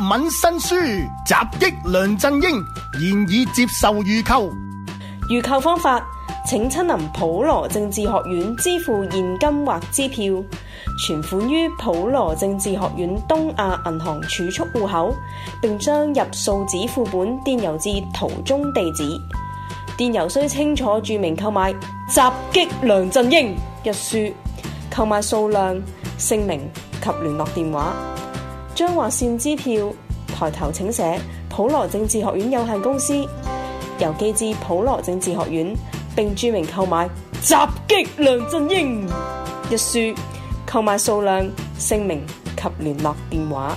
文新書襲擊梁振英，現已接受預購。 預購方法：請親臨普羅政治學院支付現金或支票，存款於普羅政治學院東亞銀行儲蓄戶口，並將入數紙副本電郵至圖中地址。電郵須清楚註明購買襲擊梁振英一書，購買數量、姓名及聯絡電話。將劃線支票抬頭請寫普羅政治學院有限公司，郵寄至普羅政治學院，並註明購買襲擊梁振英一書，購買數量、姓名及聯絡電話。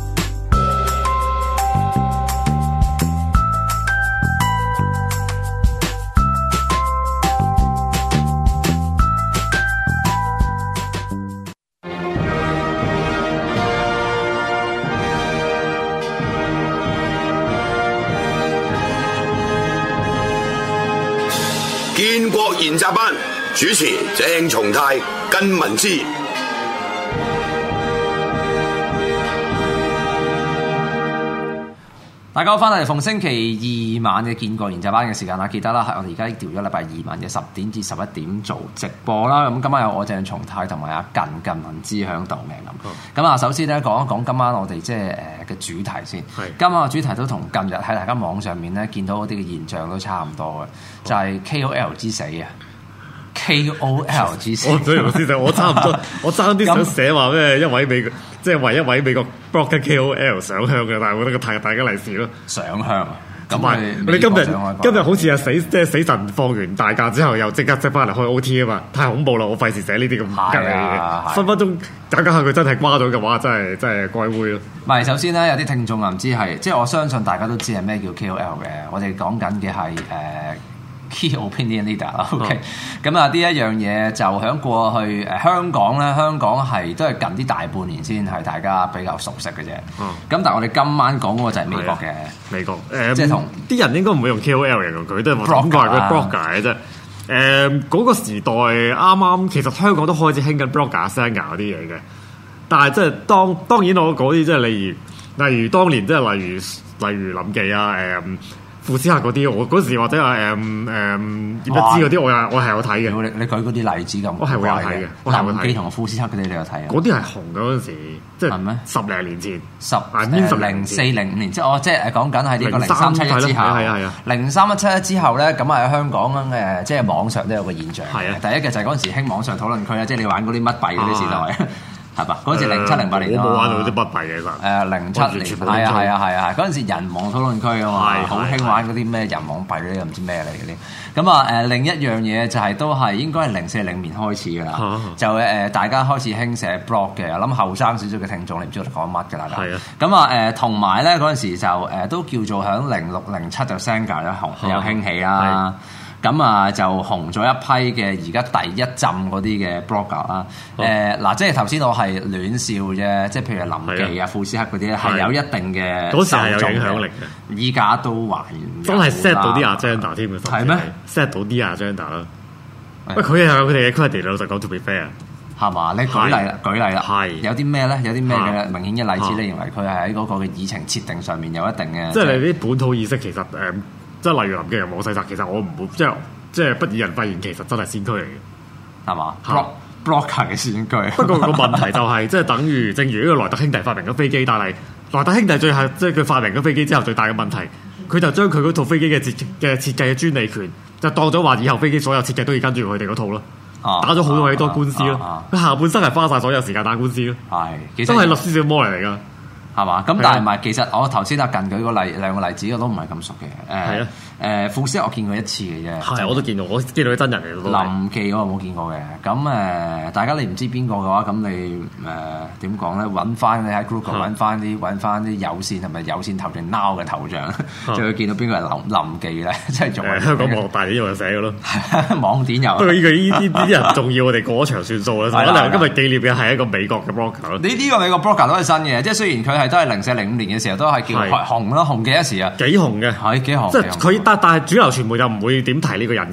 建國研習班主持鄭松泰、根文之。 大家好，翻嚟逢星期二晚嘅建國研習班嘅時間啦，記得啦，我哋而家調咗禮拜二晚嘅10點至11點做直播啦。咁今晚有我鄭松泰同埋阿根文之響度嘅咁。咁啊，首先咧講一講今晚我哋即係嘅主題先。今晚嘅主題都同近日喺大家網上面咧見到嗰啲嘅現象都差唔多嘅，就係 KOL 之死啊！ KOL 之死， 我差唔多，我爭啲想寫話咩？一位美國即係唯一位美國 blog 嘅 KOL 上香嘅，但係我覺得個太大嘅利是咯。 上香啊！ 同埋你今日好似係死神放完大假之後又即刻翻嚟開 OT 啊嘛，太恐怖啦！我費事寫呢啲咁嘅嘢，分分鐘搞下佢真係瓜咗嘅話，真係該會咯。 唔係，首先咧有啲聽眾啊唔知係，即係我相信大家都知係咩叫 KOL 嘅，我哋講緊嘅係Key Opinion Leader 啦，OK，咁啊呢一樣嘢就喺過去香港咧，香港係都係近啲大半年先係大家比較熟悉嘅啫。咁但係我哋今晚講嗰個就係美國嘅， 美國即係同啲人應該唔會用 KOL 形容佢，都係講過係佢 blogger 嘅啫。嗰個時代啱啱其實香港都開始興緊 blogger、singer 嗰啲嘢嘅，但係即係當然我嗰啲即係例如當年即係例如林記啊富斯克嗰啲，我嗰時或者係葉一枝嗰啲，我係有睇嘅。 你舉嗰啲例子咁， 我係會有睇嘅。 林記同富斯克嗰啲你有睇啊？ 嗰啲係紅嘅嗰陣時，即係咩？10零年前 ，04、05年，即係講緊係呢個0371之後。係03、17之後咧，咁喺香港即係網上都有個現象。係啊，第一嘅就係嗰陣時興網上討論區啦，即係你玩嗰啲乜幣嗰啲時代。係嘛？嗰陣時07、08年， 我冇玩到啲乜幣嘅㗎。 07年，係啊，嗰陣時人網討論區啊嘛，好興玩嗰啲咩人網幣嗰啲，又唔知咩嚟嗰啲。咁啊另一樣嘢就係都係應該係04、05年開始㗎啦。就大家開始興寫 blog 嘅，我諗後生少少嘅聽眾你唔知我哋講乜㗎啦。係啊。咁啊同埋咧嗰陣時就都叫做喺06、07就 Xanga 咧有興起啦。咁啊就紅咗一批嘅而家第一浸嗰啲嘅 blogger 啦。嗱，即係頭先我係亂笑啫，即係譬如林記啊、富斯克嗰啲咧係有一定嘅嗰時係有影響力嘅， 依家都還真係 set 到啲 agenda 添嘅，係咩 set 到啲 agenda 啦？喂，佢係有佢哋嘅 credit，老實講 to be fair 係嘛？你舉例啦，係有啲咩咧？有啲咩嘅明顯嘅例子？你認為佢係喺嗰個嘅議程設定上面有一定嘅？ 即係你啲本土意識其實即係例如林記人冇細殺，其實我唔會即係不以人發現，其實真係先驅嚟嘅， 係嘛？blogger 嘅先驅。 不過個問題就係、是，即係等於正如呢個萊特兄弟發明咗飛機，但係萊特兄弟最後即係佢發明咗飛機之後最大嘅問題，佢就將佢嗰套飛機嘅設計嘅專利權就當咗話以後飛機所有設計都要跟住佢哋嗰套咯。打咗好多官司咯。佢下半生係花晒所有時間打官司咯。係，真係律師小魔嚟㗎。 係嘛？咁但係唔係，其實我頭先近舉個兩個例子，我都唔係咁熟嘅。富斯我見過一次嘅啫。係，我都見到，我見到啲真人嚟嘅。林記我冇見過嘅。咁大家你唔知邊個嘅話，咁你點講咧？揾翻你喺 Google 揾翻啲有線係咪有線頭像 Now 嘅頭像，就會見到邊個係林記咧？即係仲係香港網絡大典有人寫嘅咯。網典有。不過呢啲人重要，我哋過咗場算數啦。可能今日紀念嘅係一個美國嘅 blogger。呢個美國 blogger 都係新嘅，即係雖然佢係都係04、05年嘅時候都係叫紅啦，紅嘅一時啊，幾紅嘅，係幾紅。即係佢，但係主流傳媒就唔會點提呢個人嘅。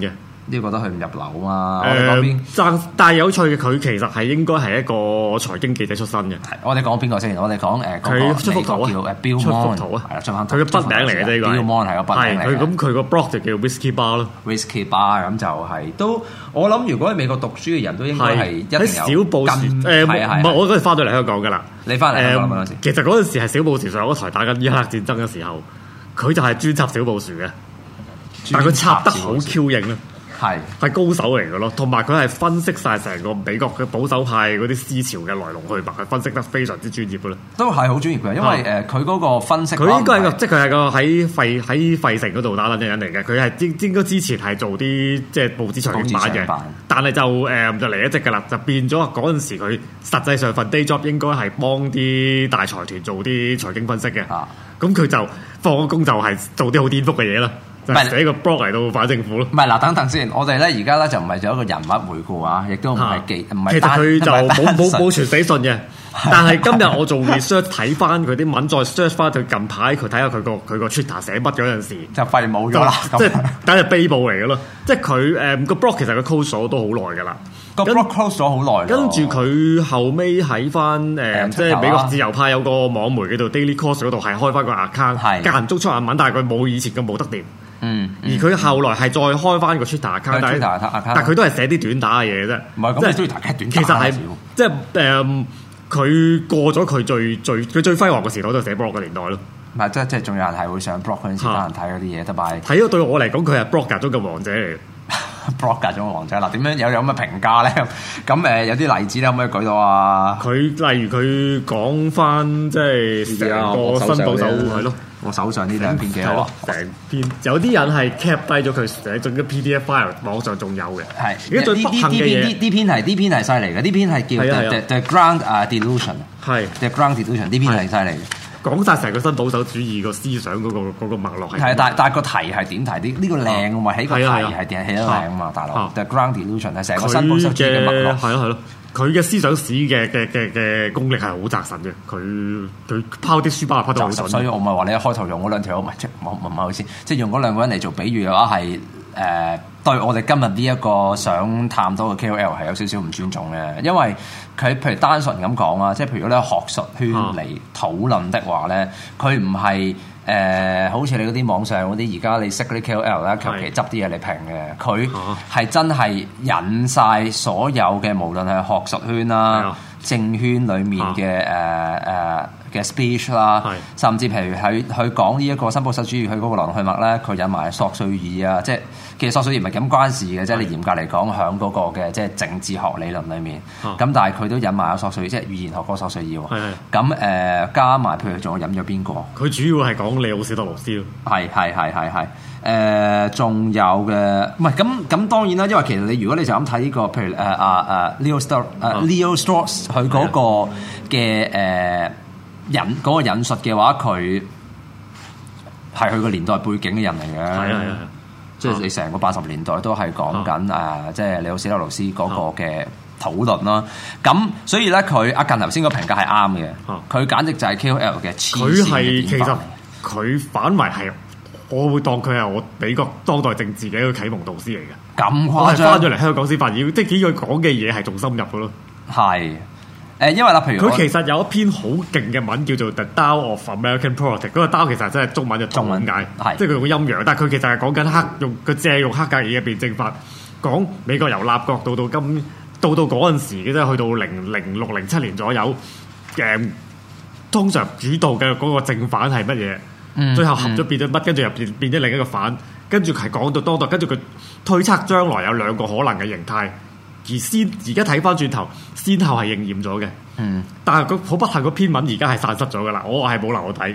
呢個覺得佢唔入流啊嘛。 但係有趣嘅，佢其實係應該係一個財經記者出身嘅。 我哋講邊個先？我哋講佢出幅圖啊， 出幅圖啊，佢嘅筆名嚟嘅啫，呢個 Bill Mon 係個筆名嚟嘅。 咁佢個 blog 就叫 Whisky Bar 咯。 Whisky Bar 咁就係都，我諗如果喺美國讀書嘅人都應該係一定有小報時唔係我嗰陣翻到嚟香港㗎啦。 你翻嚟香港嗰陣時， 其實嗰陣時係小布殊上嗰台打緊伊拉克戰爭嘅時候，佢就係專插小布殊嘅，但係佢插得好 Q 型啦。係高手嚟嘅咯，同埋佢係分析晒成個美國嘅保守派嗰啲思潮嘅來龍去脈，係分析得非常之專業嘅咯。 都係好專業嘅，因為佢嗰個分析， 佢應該係即係佢係個喺費城嗰度打緊嘅人嚟嘅。佢係應該之前係做啲即係報紙財經版嘅，但係就離咗職㗎啦，就變咗嗰陣時佢實際上份 day job 應該係幫啲大財團做啲財經分析嘅。咁佢就放咗工就係做啲好顛覆嘅嘢啦。唔係寫個 blog 嚟到反政府咯。 唔係嗱，等先，我哋咧而家咧就唔係做一個人物回顧啊，亦都唔係唔係。 其實佢就冇傳死信嘅，但係今日我做 research 睇翻佢啲文，再 search 翻佢近排佢睇下佢個 Twitter 寫乜嗰陣時， 就廢冇咗啦。 即係等係悲報嚟嘅咯。即係佢個 blog 其實佢 close 咗都好耐㗎啦。 個 blog close 咗好耐。跟住佢後尾喺翻即係美國自由派有個網媒叫做 Daily Kos 嗰度係開翻個 account，間唔中出下文，但係佢冇以前咁冇得掂。而佢後來係再開翻個 Twitter account，但係佢都係寫啲短打嘅嘢啫。唔係咁，即係短。其實係即係佢過咗佢最輝煌嘅時代，都係寫 blog 嘅年代咯。 唔係即係仲有人係會上 blog 嗰陣時，得人睇嗰啲嘢，得埋睇咗對我嚟講，佢係 blogger 中嘅王者嚟嘅。 blogger 中嘅王者嗱，點樣有咁嘅評價咧？咁有啲例子咧，可唔可以舉到啊？ 佢例如佢講翻即係成個新保守係咯。 我手上呢兩篇幾好， 成篇有啲人係 cap 低咗佢寫進咗 PDF file， 網上仲有嘅。係，而家最不幸嘅嘢， 呢篇係犀利嘅，呢篇係叫 The Ground Delusion， 係 The Ground Delusion， 呢篇係犀利嘅，講晒成個新保守主義個思想嗰個脈絡係。 係，但係個題係點題？呢個靚啊嘛，起個題係起得靚啊嘛，大佬。The Ground Delusion 係成個新保守主義嘅脈絡， 係咯。佢嘅思想史嘅功力係好扎實嘅，佢拋啲書包係拋得好準， 所以我咪話你一開頭用嗰兩條，唔係好先，即係用嗰兩個人嚟做比喻嘅話係對我哋今日呢一個想探討嘅 KOL 係有少少唔尊重嘅，因為佢譬如單純咁講啊，即係譬如咧學術圈嚟討論的話咧，佢唔係。好似你嗰啲網上嗰啲，而家你識嗰啲 KOL 咧，求其執啲嘢嚟評嘅，佢係真係引晒所有嘅，無論係學術圈啦、政圈裡面嘅 speech 啦，甚至譬如佢講呢一個新保守主義，佢嗰個來龍去脈咧，佢引埋索瑞爾啊，即係其實索瑞爾唔係咁關事嘅，即係你嚴格嚟講，響嗰個嘅即係政治學理論裡面，咁但係佢都引埋阿索瑞爾，即係語言學嗰個索瑞爾喎。咁加埋譬如仲有引咗邊個？ 佢主要係講利奧史特羅斯咯。 係，仲有嘅，唔係咁當然啦，因為其實你如果你就咁睇呢個，譬如Leo Strauss 佢嗰個嘅嗰個引述嘅話，佢係佢個年代背景嘅人嚟嘅。係，即係你成個80年代都係講緊即係利奧史特羅斯嗰個嘅討論啦。咁所以咧，佢阿近頭先個評價係啱嘅。佢簡直就係 KOL 嘅黐線嘅典範。其實佢反為係。我會當佢係我美國當代政治嘅一個啟蒙導師嚟嘅。咁誇張？我係翻咗嚟香港先發現，即係幾句講嘅嘢係仲深入嘅咯。係因為啦，譬如佢其實有一篇好勁嘅文叫做 The Tao of American Politics， 嗰個 Tao其實真係中文就中文解，即係佢用個陰陽，但係佢其實係講緊借用黑格爾嘅辯證法，講美國由立國到嗰陣時嘅，即係去到2006、07年左右，通常主導嘅嗰個正反係乜嘢？最後合咗變咗乜？跟住入邊變咗另一個反，跟住係講到當代，跟住佢推測將來有兩個可能嘅形態，而家睇翻轉頭，先後係應驗咗嘅。但係好不幸嗰篇文而家係散失咗噶啦，我係冇留睇。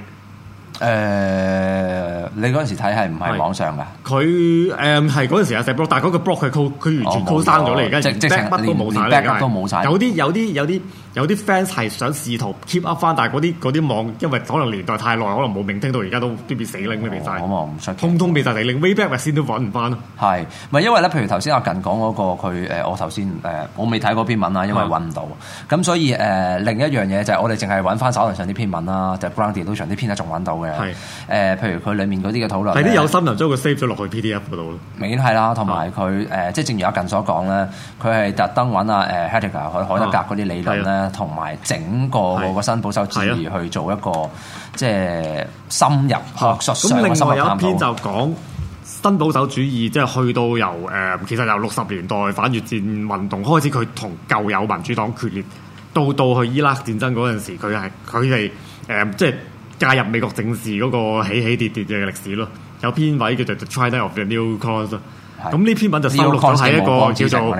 你嗰陣時睇係唔係網上㗎？佢係嗰陣時有寫 blog，但係嗰個 blog 佢完全 close 咗嚟，而家即係乜都冇晒，都冇晒。有啲 fans 係想試圖 keep up 翻，但係嗰啲網因為可能年代太耐，可能冇明聽到，而家都變死拎都變晒。咁唔出奇，通通變晒死拎 ，Wayback 先都揾唔翻咯。係咪因為咧？譬如頭先阿近講嗰個佢我頭先我未睇嗰篇文啊，因為揾唔到。咁所以另一樣嘢就係我哋淨係揾翻手頭上啲篇文啦，就 Ground Delusion 啲篇咧仲揾到嘅。譬如佢裡面嗰啲嘅討論。 係啲有心人將佢 save 咗落去 PDF 嗰度咯。 明顯係啦，同埋佢即係正如阿近所講咧，佢係特登揾阿Heidegger海德格嗰啲理論咧，同埋整個嗰個新保守主義去做一個即係深入學術上嘅深入探討。咁另外有一篇就講新保守主義，即係去到由其實由60年代反越戰運動開始，佢同舊有民主黨決裂，到去伊拉克戰爭嗰陣時，佢哋即係介入美國政治嗰個起起跌跌嘅歷史咯。有篇位叫做 The Trial of the New Cause， 咁呢篇文就收錄咗喺一個叫做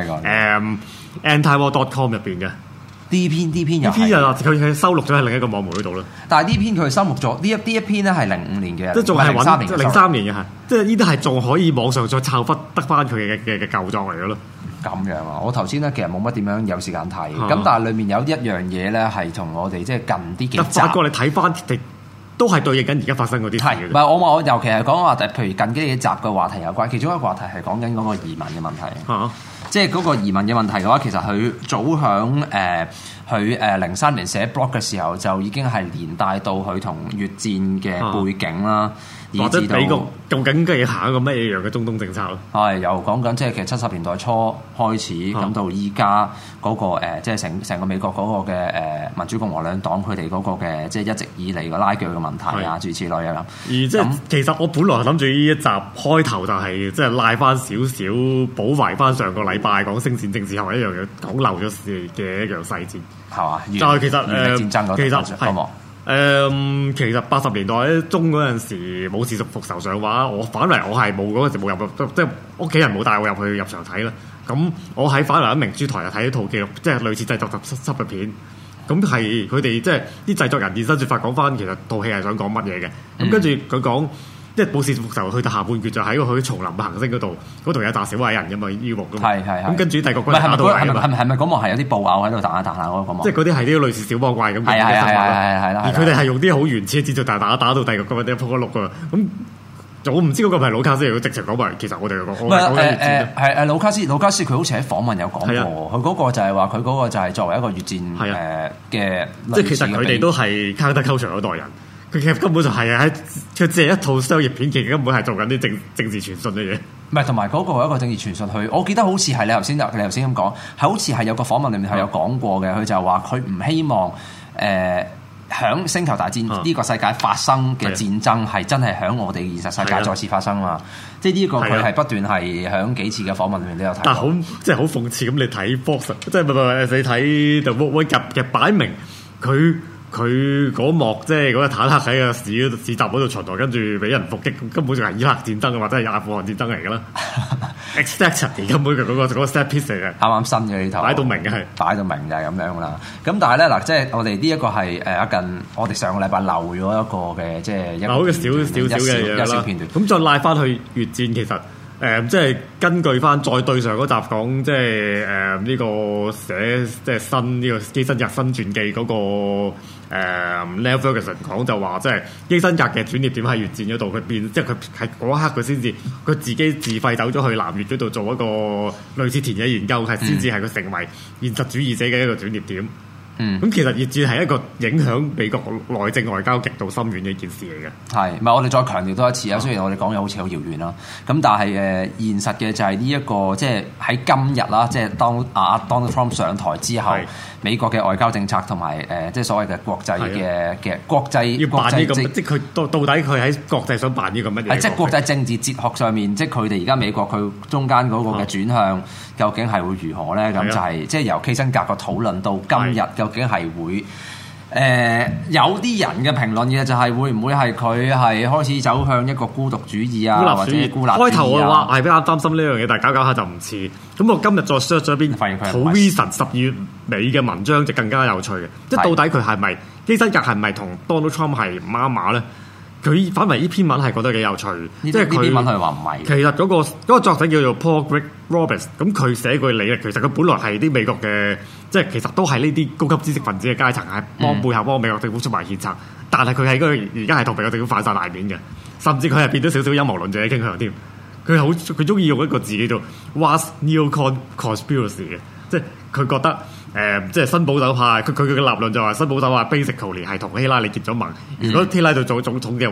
antiwar.com 入邊嘅。呢篇佢收錄咗喺另一個網媒嗰度咯。但係呢篇佢收錄咗呢一篇咧係05年嘅，即係仲係03年嘅，即係呢啲係仲可以網上再抄得翻佢嘅舊作嚟嘅咯。咁樣啊！我頭先咧其實冇乜點樣有時間睇，咁但係裡面有一樣嘢咧係同我哋即係近啲幾集。發覺你睇翻都係對應緊而家發生嗰啲事嘅。唔係我尤其係講話，譬如近幾集嘅話題有關，其中一個話題係講緊嗰個移民嘅問題。即係嗰個移民嘅問題嘅話，其實佢早響佢03年寫 blog 嘅時候就已經係連帶到佢同越戰嘅背景啦。或者美國究竟嘅行一個咩樣嘅中東政策咯？係又講緊即係其實70年代初開始咁到依家嗰個即係成個美國嗰個嘅民主共和兩黨佢哋嗰個嘅即係一直以嚟個拉鋸嘅問題啊，諸如此類啊咁。而即係其實我本來諗住呢一集開頭就係即係拉翻少少補埋翻上個禮拜講星戰政治學一樣嘢講漏咗嘅一樣細節係嘛？就係其實戰爭嗰個其實80年代中嗰陣時冇事復仇上畫，我反為我係冇嗰陣時冇入，即係屋企人冇帶我入場睇啦。咁我喺反為喺明珠台又睇一套紀錄，即係類似製作特輯嘅片。咁係佢哋即係啲製作人現身說法講翻，其實套戲係想講乜嘢嘅。咁跟住佢講。即係冇事復仇去到下半決就喺個去叢林嘅行星嗰度，嗰度有紮小矮人㗎嘛，醫護㗎嘛。係。咁跟住帝國軍打到嚟啊嘛。係咪嗰幕係有啲布偶喺度彈下嗰幕？即係嗰啲係啲類似小魔怪咁嘅生物啦。而佢哋係用啲好原始嘅戰術打到帝國軍啲撲一碌㗎。咁我唔知嗰個係魯卡斯，如果直情講埋，其實我哋講係魯卡斯佢好似喺訪問有講過，佢嗰個就係話佢嗰個就係作為一個越戰嘅，即係其實佢哋都係counterculture嗰代人。佢其實根本就係喺佢借一套商業片，其實根本係做緊啲政治傳訊嘅嘢。唔係，同埋嗰個係一個政治傳訊。佢我記得好似係你頭先咁講，係好似係有個訪問裡面係有講過嘅。佢就話佢唔希望響星球大戰呢個世界發生嘅戰爭係真係響我哋現實世界再次發生嘛？即係呢個佢係不斷係響幾次嘅訪問裡面都有睇。但係好即係好諷刺咁，你睇 Fox 即係你睇就會入擺明佢嗰幕即係嗰個坦克喺個市集嗰度巡邏，跟住俾人伏擊，根本就係伊拉克戰爭啊，或者係阿富汗戰爭嚟㗎啦。Exactly 根本就嗰個 set piece 嚟嘅，啱新嘅呢頭，擺到明嘅係，擺到明就係咁樣啦。咁但係咧嗱，即係我哋呢一個係近我哋上個禮拜漏咗一個嘅，即係一個小片段。咁再拉翻去越戰，其實即係根據翻再對上嗰集講，即係呢個寫即係新呢個基辛格新傳記嗰個。Neil Ferguson 講就話，即係基辛格嘅轉捩點喺越戰嗰度，佢變即係佢喺嗰一刻佢先至佢自己自費走咗去南越嗰度做一個類似田野研究，係先至係佢成為現實主義者嘅一個轉捩點。咁其實越戰係一個影響美國內政外交極度深遠嘅一件事嚟嘅。係，唔係我哋再強調多一次啊？雖然我哋講嘢好似好遙遠啦，咁但係現實嘅就係呢一個，即係喺今日啦，即係當Donald Trump 上台之後，美國嘅外交政策同埋即係所謂嘅國際嘅國際要扮呢個，即係佢到底佢喺國際想扮呢個乜嘢？即係國際政治哲學上面，即係佢哋而家美國佢中間嗰個嘅轉向，究竟係會如何咧？咁就係即係由基辛格個討論到今日，究竟係會有啲人嘅評論嘅就係會唔會係佢係開始走向一個孤獨主義啊，或者孤立主義啊？開頭我話係比較擔心呢樣嘢，但係搞下就唔似。咁我今日再 search 咗一篇好 recent 12月尾嘅文章，就更加有趣嘅。即係到底佢係咪基辛格係咪同 Donald Trump 係唔啱碼咧？佢反為呢篇文係覺得幾有趣，即係呢篇文佢話唔係。其實嗰個作者叫做 Paul Greg Roberts， 咁佢寫句理歷，其實佢本來係啲美國嘅，即係其實都係呢啲高級知識分子嘅階層，係背後幫美國政府出埋獻策。但係佢係而家係同美國政府反晒大面嘅，甚至佢係變咗少少陰謀論者嘅傾向添。佢中意用一個字叫做 vast neocon conspiracy 嘅，即係佢覺得。即係新保守派，佢嘅立論就話新保守派 basically 係同希拉里結咗盟。如果希拉里做總統嘅話，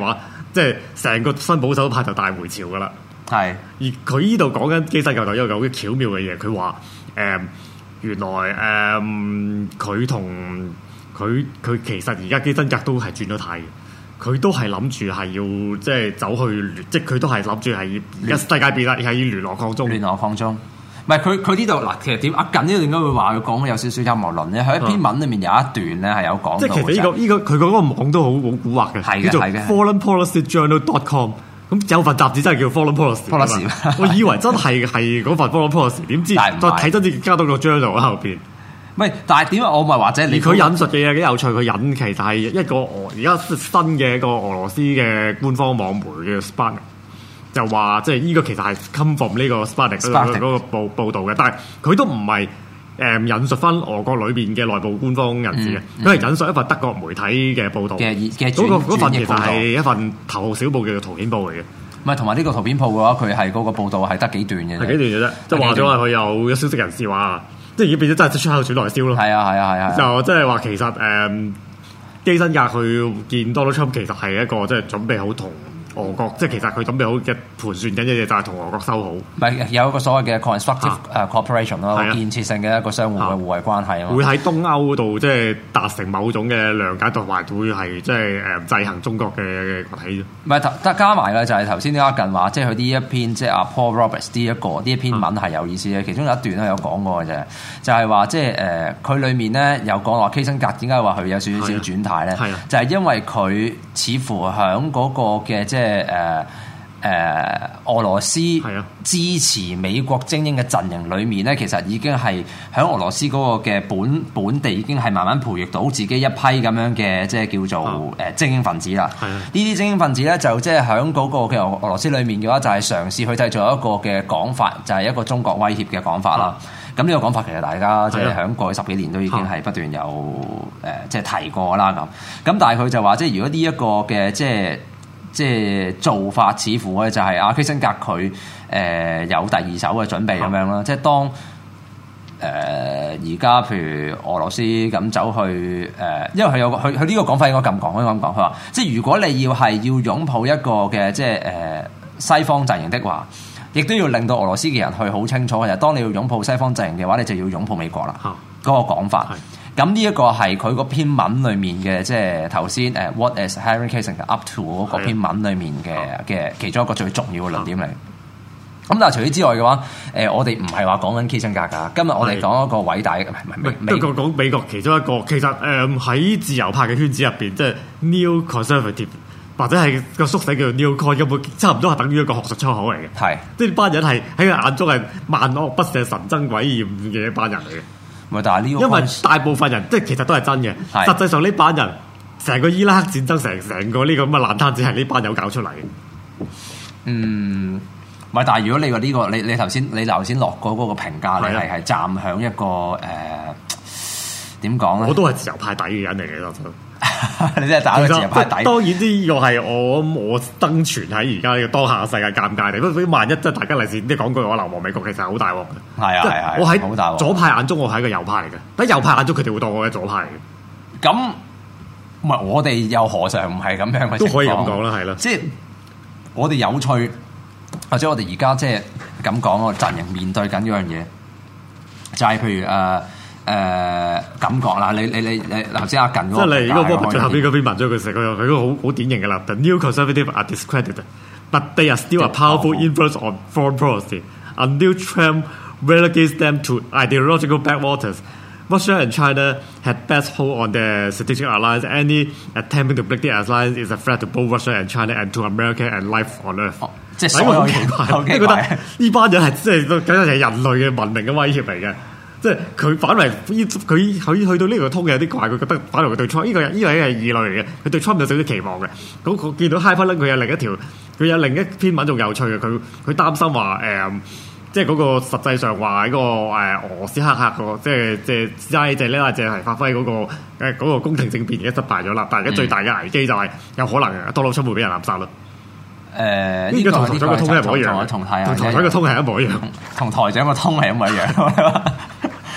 即係成個新保守派就大回潮㗎啦。 係， 而佢呢度講緊基辛格就有個好巧妙嘅嘢，佢話原來佢同佢其實而家基辛格都係轉咗態嘅，佢都係諗住係要即係走去，即係佢都係諗住係而家世界變啦，係要聯俄抗中。 聯俄抗中，唔係佢呢度嗱，其實點阿近呢度點解會話佢講有少少陰謀論咧？佢一篇文裏面有一段咧係有講到， 即係其實呢個佢嗰個網都好蠱惑嘅，叫做 foreignpolicyjournal.com。咁有份雜誌真係叫 Foreign Policy， 我以為真係嗰份 Foreign Policy， 點知再睇真啲加多個 journal 喺後邊。 唔係，但係點解我咪或者你佢引述嘅嘢幾有趣？佢引其實係一個而家新嘅一個俄羅斯嘅官方網媒叫 Sputnik， 就話即係呢個其實係 come from 呢個 Sputnik 嗰個報導嘅，但係佢都唔係引述翻俄國裏邊嘅內部官方人士嘅，佢係引述一份德國媒體嘅報導嘅嗰份其實係一份頭號小報叫做圖片報嚟嘅。 唔係，同埋呢個圖片報嘅話，佢係嗰個報導係得幾段嘅， 係幾段嘅啫，即係話咗話佢有消息人士話，即係已經變咗真係出口轉內銷咯。 係啊， 就即係話其實基辛格去見 Donald Trump 其實係一個即係準備好同俄國，即係其實佢準備好嘅盤算緊嘅嘢就係同俄國修好。唔係有一個所謂嘅 constructive cooperation 咯，建設性嘅一個相互嘅互惠關係啊嘛。 會喺東歐度即係達成某種嘅諒解，同埋會係即係制衡中國嘅崛起。 唔係得加埋嘅就係頭先呢一近話，即係佢呢一篇即係阿 Paul Roberts 呢一篇文係有意思嘅。其中有一段咧有講過嘅啫，就係話即係佢裡面咧有講話基辛格點解話佢有少少轉態咧？就係因為佢似乎響嗰個嘅即係俄羅斯支持美國精英嘅陣營裏面咧，其實已經係喺俄羅斯嗰個嘅本地已經係慢慢培育到自己一批咁樣嘅即係叫做精英分子啦。呢啲精英分子咧就即係喺嗰個嘅俄羅斯裏面嘅話，就係嘗試去製造一個嘅講法，就係一個中國威脅嘅講法啦。咁呢個講法其實大家即係喺過去10幾年都已經係不斷有即係提過啦咁。咁但係佢就話即係如果呢一個嘅即係做法，似乎咧就係阿基辛格佢有第二手嘅準備咁樣啦。即係當而家譬如俄羅斯咁走去因為佢呢個講法應該咁講，佢話即係如果你要擁抱一個嘅即係西方陣營的話，亦都要令到俄羅斯嘅人去好清楚嘅就係，當你要擁抱西方陣營嘅話，你就要擁抱美國啦。嗰個講法。咁呢一個係佢嗰篇文裏面嘅，即係頭先What is Henry Kissinger up to 嗰個篇文裏面嘅其中一個最重要嘅論點嚟。咁但係除此之外嘅話，我哋唔係話講緊基辛格㗎。今日我哋講一個偉大嘅， 講美國其中一個，其實喺自由派嘅圈子入邊，即係 Neo Conservative 或者係個縮寫叫做 Neo Con，根本差唔多係等於一個學術粗口嚟嘅。係，即係班人係喺佢眼中係萬惡不赦、神憎鬼厭嘅一班人嚟嘅。 但係呢個因為大部分人即係其實都係真嘅，實際上呢班人成個伊拉克戰爭成個呢個咁嘅爛攤子係呢班友搞出嚟嘅。 唔係，但係如果你話呢個你頭先落過嗰個評價，你係站響一個點講咧？ 我都係自由派底嘅人嚟嘅，我想你真係打個自由派底。 當然呢個係我生存喺而家呢個當下嘅世界尷尬地。不過萬一即係大家嚟時啲講句話流亡美國，其實係好大鑊嘅。係我喺左派眼中，我係一個右派嚟嘅；喺右派眼中，佢哋會當我係左派嚟嘅。 咁唔係我哋又何嘗唔係咁樣嘅情況？ 都可以咁講啦，係啦。即係我哋有趣，或者我哋而家即係咁講個陣營面對緊嗰樣嘢，就係譬如感覺啦，你頭先阿近嗰個， 即係你如果最後邊嗰篇文章佢成佢個好典型嘅啦。The new conservative are discredited, but they are still a powerful influence on foreign policy. Until Trump relegates them to ideological backwaters, Russia and China had best hold on their strategic alliance. Any attempting to break the alliance is a threat to both Russia and China and to America and life on Earth。 即係所有嘢， 我覺得呢班人係即係梗係人類嘅文明嘅威脅嚟嘅。即係佢反為佢去到呢個通嘅有啲怪，佢覺得反為佢對 Trump 呢個係異類嚟嘅，佢對 Trump 有少少期望嘅。咁見到 Hyperlink 佢有另一篇文仲有趣嘅，佢擔心話即係嗰個實際上話喺個俄羅斯黑客個即係 CIA 就呢係發揮嗰個宮廷政變而家失敗咗啦。但係而家最大嘅危機就係有可能Donald Trump會俾人暗殺啦。呢個同台長嘅通係一模一樣，同台長嘅通係一模一樣， 同台長嘅通係一模一樣。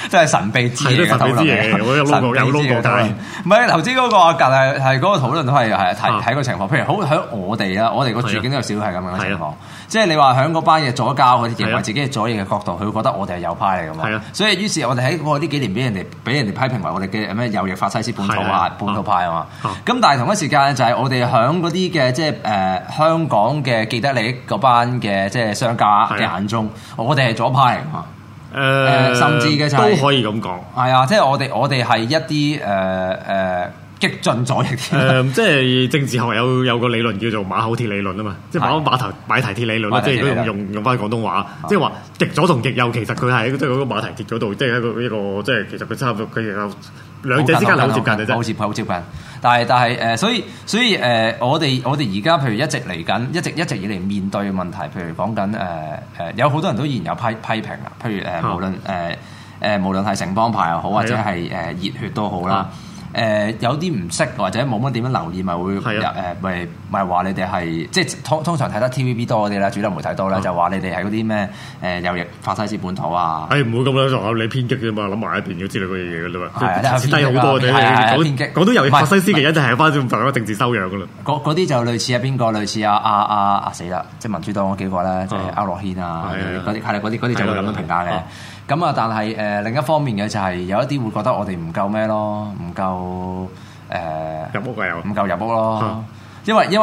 真係神秘之嘢嘅討論嚟。 我有 logo 睇， 唔係頭先嗰個阿格係嗰個討論都係睇個情況。譬如好喺我哋啦，我哋個處境都有少少係咁樣嘅情況。即係你話喺嗰班嘅左膠嗰啲認為自己係左翼嘅角度，佢會覺得我哋係右派嚟㗎嘛。所以於是我哋喺過呢幾年俾人哋批評為我哋嘅咩右翼法西斯本土派啊嘛。咁但係同一時間就係我哋喺嗰啲嘅即係香港嘅既得利益嗰班嘅即係商家嘅眼中，我哋係左派嚟㗎嘛。甚至嘅就係都可以咁講。 係啊，即係我哋係一啲激進左翼啲。 即係政治學有個理論叫做馬口鐵理論啊嘛，即係馬蹄鐵理論啦。即係如果用翻廣東話，即係話極左同極右其實佢係即係嗰個馬蹄鐵嗰度，即係一個即係其實佢差唔多，佢有兩者之間係好接近嘅啫， 好接近。但係所以我哋而家譬如一直以嚟面對嘅問題，譬如講緊有好多人都依然有批評啊，譬如無論係城邦派又好，或者係熱血都好啦。有啲唔識或者冇乜點樣留意，咪會咪話你哋係即係通常睇得 TVB 多嗰啲啦，主流媒體多啦，就話你哋係嗰啲咩右翼法西斯本土啊。 唔好咁樣你偏激嘅嘛，諗埋一邊要知道嗰啲嘢嘅啦嘛。 係低好多嘅，偏激。講到右翼法西斯嘅人就係翻咗政治修養嘅啦。 嗰啲就類似邊個？類似死啦！即係民主黨嗰幾個咧，就係區諾軒啊嗰啲就會咁樣評價嘅。咁啊，但係另一方面嘅就係有一啲會覺得我哋唔夠咩咯，唔夠入屋嘅唔夠入屋咯。因為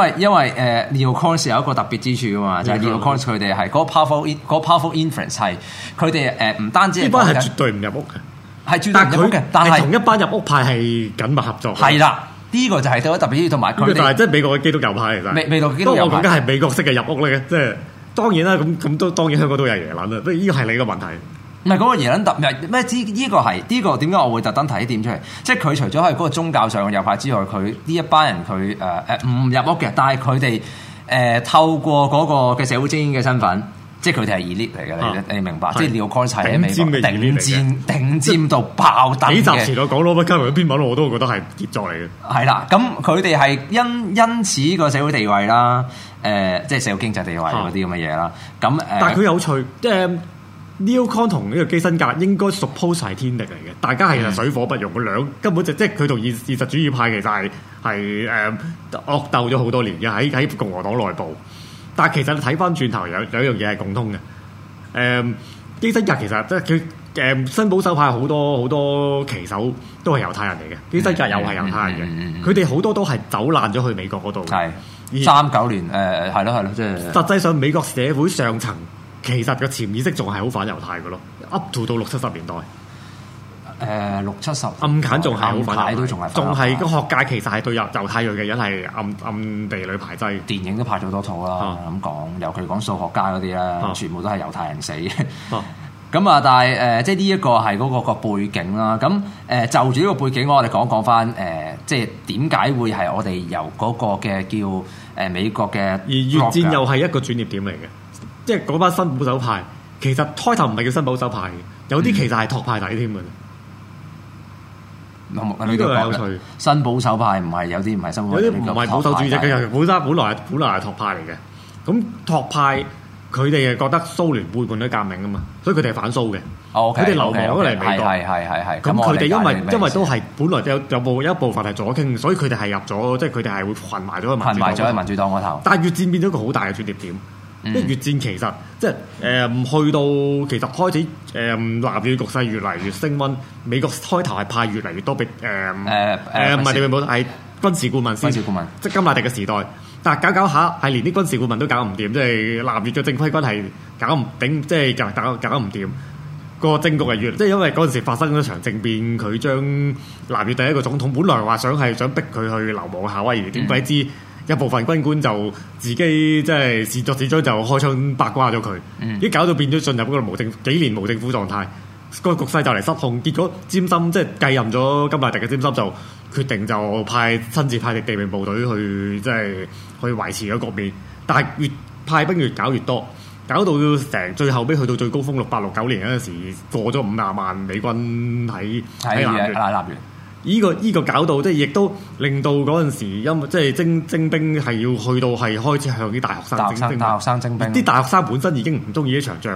Neocons 有一個特別之處噶嘛，就係 Neocons 佢哋係嗰個 powerful influence 係佢哋唔單止呢班係絕對唔入屋嘅， 係絕對唔入屋嘅，但係同一班入屋派係緊密合作。 係啦，呢個就係特別之處，同埋佢哋但係即係美國嘅基督教派其實美國基督教派， 我講緊係美國式嘅入屋嚟嘅，即係當然啦，咁都當然香港都有耶撚啦，不過呢個係你嘅問題。 唔係嗰個耶倫特咩？呢個係呢個點解我會特登提點出嚟？即係佢除咗係嗰個宗教上嘅右派之外，佢呢一班人佢唔入屋嘅，但係佢哋透過嗰個嘅社會精英嘅身份，即係佢哋係 elite 嚟嘅，你明白？即係 Neocons 係美國頂尖到爆燈嘅。幾集前我講羅伯卡文嗰篇文，我都覺得係傑作嚟嘅。係啦，咁佢哋係因此個社會地位啦，即係社會經濟地位嗰啲咁嘅嘢啦。咁但係佢有趣，即係。Neocon 同呢個基辛格應該 suppose 係天敵嚟嘅，大家係水火不容嘅兩，根本即係佢同現實主義派其實係惡鬥咗好多年嘅喺共和黨內部。但係其實你睇翻轉頭有一樣嘢係共通嘅，基辛格其實即係佢新保守派好多旗手都係猶太人嚟嘅，基辛格又係猶太人嘅，佢哋好多都係走難咗去美國嗰度。係 39年係咯，即係實際上美國社會上層。其實個潛意識仲係好反猶太嘅咯 ，up to 到60-70年代 ，60-70 暗揀仲係好反猶太， 仲係個學界其實係對猶太裔嘅人係暗地裏排擠。 電影都拍咗好多套啦，咁講，尤其講數學家嗰啲啦，全部都係猶太人死嘅。咁但係即係呢一個係嗰個背景啦。咁就住呢個背景，我哋講翻即係點解會係我哋由嗰個嘅叫美國嘅，而越戰又係一個轉捩點嚟嘅。即係嗰班新保守派，其實開頭唔係叫新保守派嘅，有啲其實係托派底添嘅。 呢個有趣。新保守派唔係有啲唔係新保守， 有啲唔係保守主義者嘅，本來係托派嚟嘅。咁托派佢哋係覺得蘇聯背叛咗革命啊嘛，所以佢哋係反蘇嘅。佢哋流亡咗嚟美國。 係。 咁佢哋因為都係本來有一部分係左傾，所以佢哋係入咗，即係佢哋係會混埋咗喺民主黨嗰頭。 但係越戰變咗一個好大嘅轉捩點。因為越戰其實即係去到其實開始南越局勢越嚟越升溫，美國開頭係派越嚟越多俾唔係地面部係軍事顧問先，即係甘迺迪嘅時代。但係搞下係連啲軍事顧問都搞唔掂，即係南越嘅正規軍係搞唔頂，即係搞唔掂。個政局係越即係因為嗰陣時發生咗場政變，佢將南越第一個總統本來話想逼佢去流亡夏威夷，點鬼知？一部分軍官就自己即係自作自張就開槍八卦咗佢，一搞到變咗進入嗰個幾年無政府狀態，個局勢就嚟失控。結果詹森即係繼任咗甘迺迪嘅詹森就決定就親自派地面部隊去即係去維持咗局面，但係越派兵越搞越多，搞到成最後尾去到最高峰68-69年嗰陣時過咗50萬美軍喺南越。依個搞到即係亦都令到嗰陣時，因為即係徵兵係要去到係開始向啲大學生徵兵， 大學生徵兵， 啲大學生本身已經唔中意呢場仗，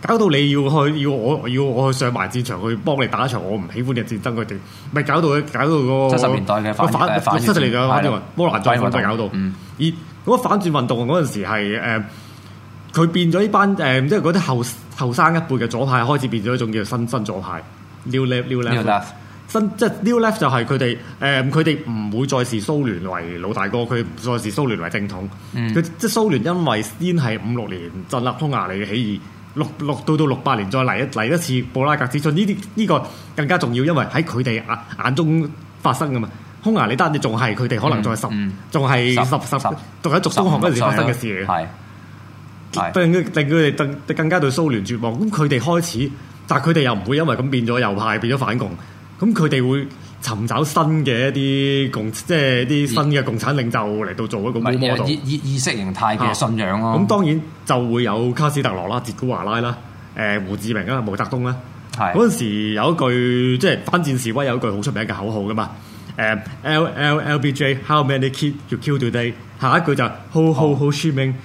搞到你要我去上埋戰場去幫你打一場我唔喜歡嘅戰爭，佢哋咪搞到個 70年代嘅反 70年代嘅反轉波蘭再反都搞到，而嗰個反轉運動嗰陣時係佢變咗呢班即係嗰啲後生一輩嘅左派開始變咗一種叫新左派 New Left。即係 New Left 就係佢哋唔會再視蘇聯為老大哥，佢唔再視蘇聯為正統。佢即係蘇聯因為先係56年鎮壓匈牙利嘅起義，6到68年再嚟一次布拉格之春，呢個更加重要，因為喺佢哋眼中發生噶嘛。匈牙利單嘢仲係佢哋可能仲係仲係讀喺中學嗰陣時發生嘅事嚟嘅，令佢哋更加對蘇聯絕望。咁佢哋開始，但係佢哋又唔會因為咁變咗右派，變咗反共。咁佢哋會尋找新嘅一啲即係啲新嘅共產領袖嚟到做一個 model 意識形態嘅信仰咯。 咁當然就會有卡斯特羅啦、捷古華拉啦、胡志明啦、毛澤東啦。嗰陣時有一句即係反戰示威有一句好出名嘅口號噶嘛。LBJ How many kids you kill today？ 下一句就 Ho Chi Minh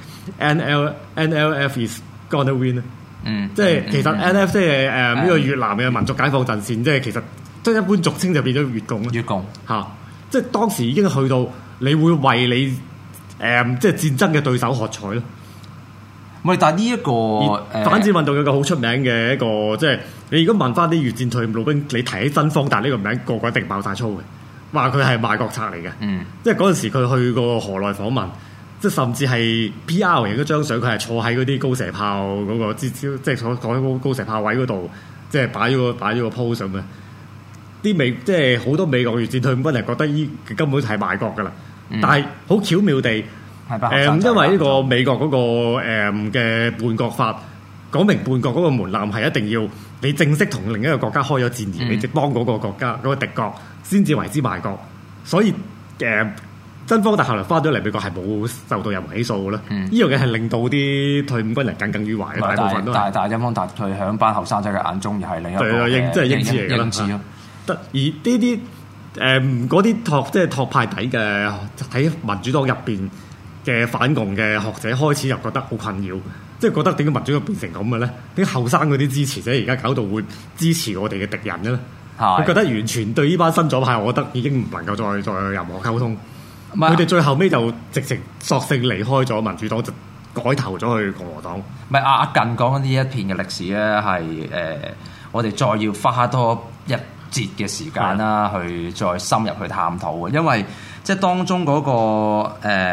NLF is gonna win。即係其實 NF 即係呢個越南嘅民族解放陣線，即係其實。即係一般俗稱就變咗越共即係當時已經去到你會為你即係戰爭嘅對手喝彩咯。 喂，但係呢一個反戰運動有個好出名嘅一個，即係你如果問翻啲越戰退伍老兵，你提起真方達呢個名，個個一定爆晒粗嘅，話佢係賣國賊嚟嘅。即係嗰陣時佢去過河內訪問，即係甚至係 PR 影嗰張相，佢係坐喺嗰啲高射炮嗰個即係坐喺高射炮位嗰度，即係擺咗個 pose 咁嘅。即係好多美國越戰退伍軍人覺得根本係賣國噶啦，但係好巧妙地，因為呢個美國嗰個嘅叛國法講明叛國嗰個門檻係一定要你正式同另一個國家開咗戰而你即幫嗰個國家嗰個敵國先至為之賣國，所以真方達後來翻咗嚟美國係冇受到任何起訴嘅啦。呢樣嘢係令到啲退伍軍人耿耿於懷，大部分都係。但係真方達佢喺班後生仔嘅眼中又係另一個即係英姿嚟㗎啦。而呢啲嗰啲即係托派底嘅喺民主黨入邊嘅反共嘅學者開始又覺得好困擾，即係覺得點解民主黨變成咁嘅咧？點解後生嗰啲支持者而家搞到會支持我哋嘅敵人嘅咧？佢覺得完全對呢班新左派，我覺得已經唔能夠再有任何溝通。佢哋最後尾就直情索性離開咗民主黨，就改投咗去共和黨。 唔係阿近講緊呢一片嘅歷史咧，係我哋再要花多一節嘅時間啦，去再深入去探討嘅，因為即係當中嗰個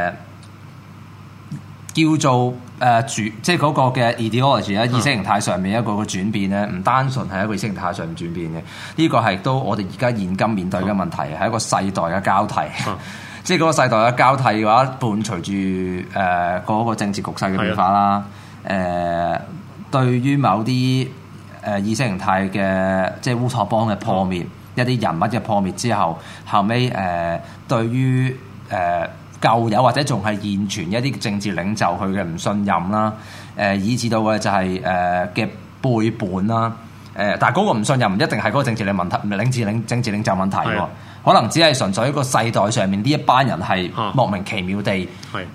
叫做即係嗰個嘅 ideology 咧，意識形態上面一個轉變咧，唔單純係一個意識形態上面轉變嘅，呢個係都我哋而家現今面對嘅問題，係一個世代嘅交替。即係嗰個世代嘅交替嘅話，伴隨住嗰個政治局勢嘅變化啦。對於某啲意識形態嘅即係烏托邦嘅破滅，一啲人物嘅破滅之後，後尾對於舊有或者仲係現存一啲政治領袖佢嘅唔信任啦，以至到嘅就係嘅背叛啦。但係嗰個唔信任唔一定係嗰個政治嘅問題，政治領袖問題喎，可能只係純粹一個世代上面呢一班人係莫名其妙地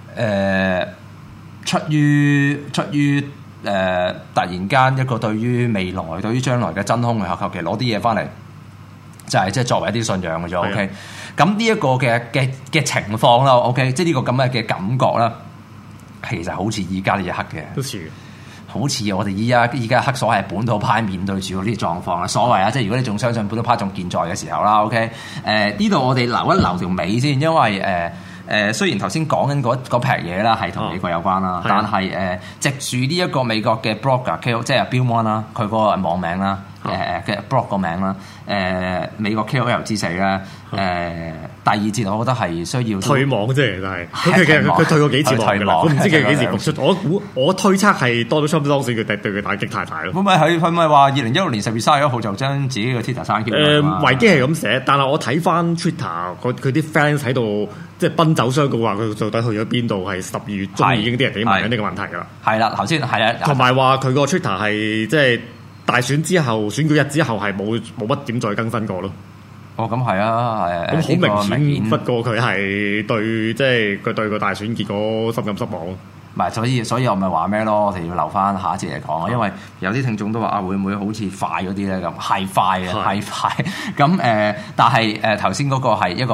出於突然間一個對於未來、對於將來嘅真空，求其攞啲嘢翻嚟，就係即係作為一啲信仰嘅啫。OK，咁呢一個嘅情況啦。OK，即係呢個咁嘅感覺啦，其實好似依家呢一刻嘅， 都似好似我哋依家黑所謂本土派面對住嗰啲狀況啦。所謂啊，即係如果你仲相信本土派仲健在嘅時候啦。OK，呢度我哋留一留條尾先，因為雖然頭先講緊嗰撇嘢啦，係同美國有關啦，但係藉住呢一個美國嘅 blogger， 即係 Bill Maher 啦，佢個網名啦，嘅 blog 個名啦，美國 KOL 之死咧，第二節我覺得係需要退網啫，其實係佢退過幾次網，我唔知佢幾時復出。我推測係多咗 Trump 當選，佢對佢打擊太大咯。 咁咪佢咪話2016年10月31號就將自己嘅 Twitter 刪掉？ 維基係咁寫，但係我睇翻 Twitter 佢啲 fans 喺度即係奔走相告，話佢到底去咗邊度？係12月中已經啲人幾問緊呢個問題㗎啦。係啦，頭先係啊，同埋話佢個 Twitter 係即係大選之後選舉日之後係冇乜點再更新過咯。 哦，咁係啊， 咁好明顯，不過佢係對即係佢對個大選結果深感失望。 唔係，所以我咪話咩咯？我哋要留翻下一節嚟講，因為有啲聽眾都話啊，會唔會好似快嗰啲咧？咁係快嘅，係快。咁但係頭先嗰個係一個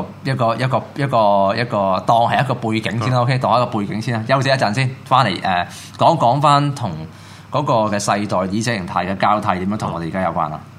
當係一個背景先啦。OK， 當一個背景先啦。休息一陣先，翻嚟講翻同嗰個嘅世代意識形態嘅交替點樣同我哋而家有關啊？